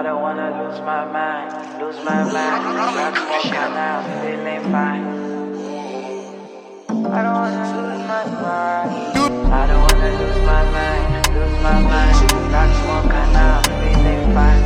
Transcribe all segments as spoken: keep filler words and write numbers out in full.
I don't wanna lose my mind, lose my mind. Rock smoke and I'm feeling fine. I don't wanna lose my mind. I don't wanna lose my mind, lose my mind. Rock smoke and I'm feeling fine.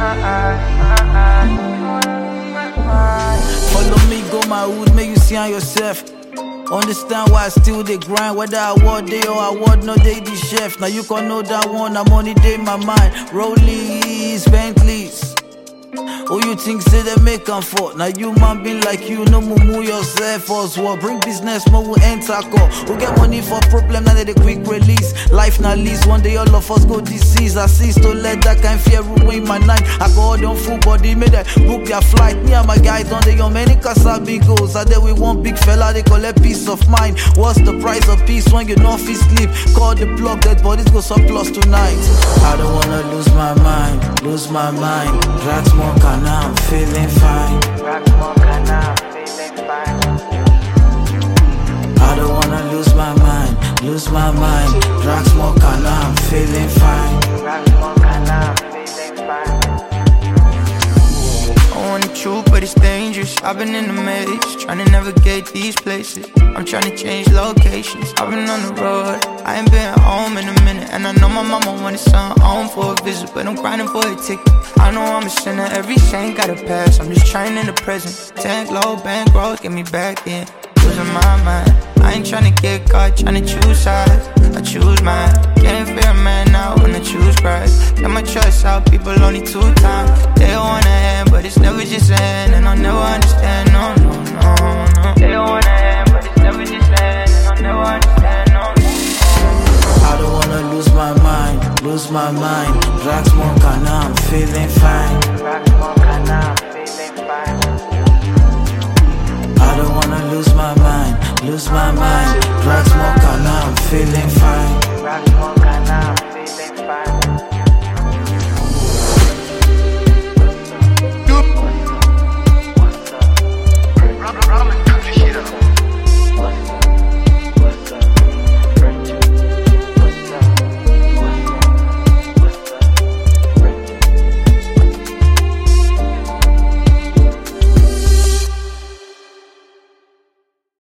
Follow me, go my hood, make you see on yourself. Understand why I still dey grind, whether I award day or award no day the chef. Now you can know that one, I'm money day in my mind. Rollies, Bentleys. Who you think say they make am for? Now you man being like you, no mumu yourself as well. Bring business, more will enter call. Who get money for problem, now they the quick release. Life not least, one day all of us go disease. I cease to let that kind fear ruin my night. I go out on full body, made them book their flight. Me and my guys on the on many Kasabi goes. I there with one big fella, they collect peace of mind. What's the price of peace when you know fit sleep? Call the plug, dead bodies go surplus tonight. I don't wanna lose my mind, lose my mind. Drag smoke and I'm feeling fine. Rock smoke and I'm feeling fine. I don't wanna lose my mind, lose my mind. Drag smoke and I'm feeling fine. Rock smoke and I'm feeling fine. I want the truth, but it's dangerous. I've been in the maze, trying to navigate these places. I'm trying to change locations. I've been on the road, I ain't been home in a minute. And I know my mama wanted something home for a visit, but I'm grinding for a ticket. I know I'm a sinner, every saint got a pass. I'm just trying in the present. Tank low, bankroll, get me back in. Losing my mind, I ain't trying to get caught, trying to choose sides. I choose mine, can't fear a man now when I choose Christ. Got my trust out, people only two times. They don't wanna end, but it's never just end. And I'll never understand, no, no, no, no. They don't wanna end, but it's never just end. And I'll never understand, no, no, no. I don't wanna lose my mind, lose my mind. Drag smoke and I'm feeling fine. Rock smoke and I'm feeling fine. I don't wanna lose my mind, lose my mind. Drag